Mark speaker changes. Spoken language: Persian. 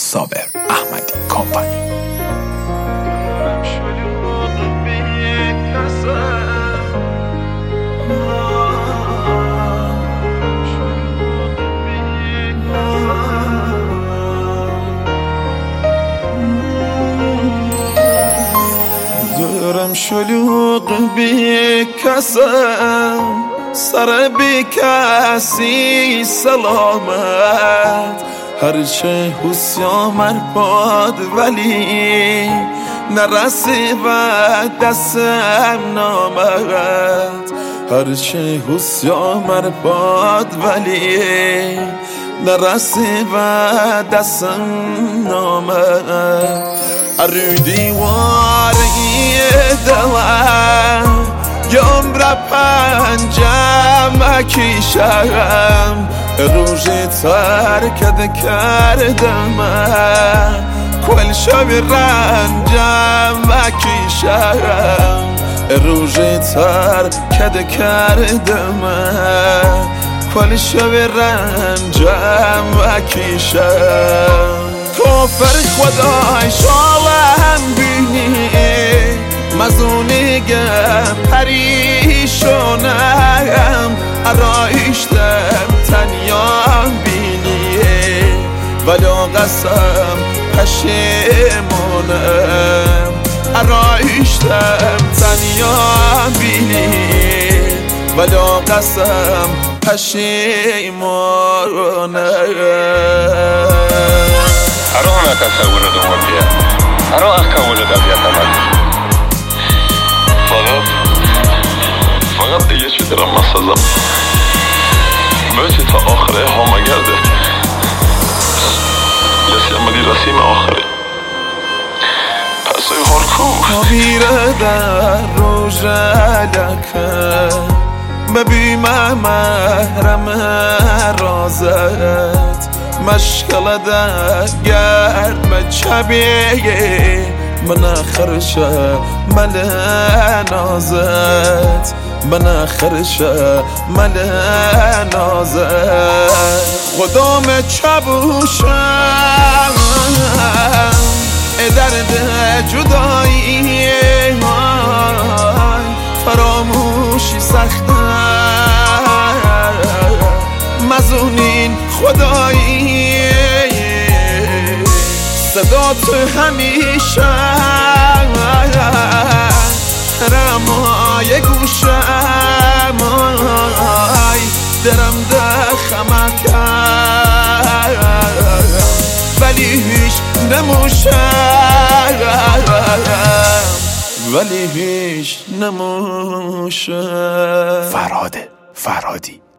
Speaker 1: صابر احمدی کمپانی.
Speaker 2: دورم شلوغ بی کسم، سر بی کسی سلامت. هرچه حسیامر باد ولی نرسی و دستم نامد. هرچه حسیامر باد ولی نرسی و دستم نامد. رو دیواری دلم یم را پنجم کشم، روزی ترکت کردم کل شب رنجم کشم. روزی ترکت کردم کل شب رنجم کشم. کفر خدای شالم بینی مزونیگم پریشونم، ارایشتم تنیام بینی ولی قسم پشیمونم. ارایشتم تنیام بینی ولی قسم پشیمونم.
Speaker 3: أروح أنا كسول دموعي، أروح أكمل دموعي. فقط دیگه چی دارم نسازم بچه تا آخره ها مگرده لسی امدی رسیم آخره پس هر کو
Speaker 2: بیره در روژلکه ببی محرم رازت مشکل در گرم چبیه من خرشه مل نازت، من خرشه مل نازت. خدام چبوشم درد جدایی فراموشی سخته مزونین خدایی. صدا تو همیشه رمای گوشم درم دخمکم ولی هیچ نموشم ولی هیچ نموشم.
Speaker 1: فرهاد فرهادی.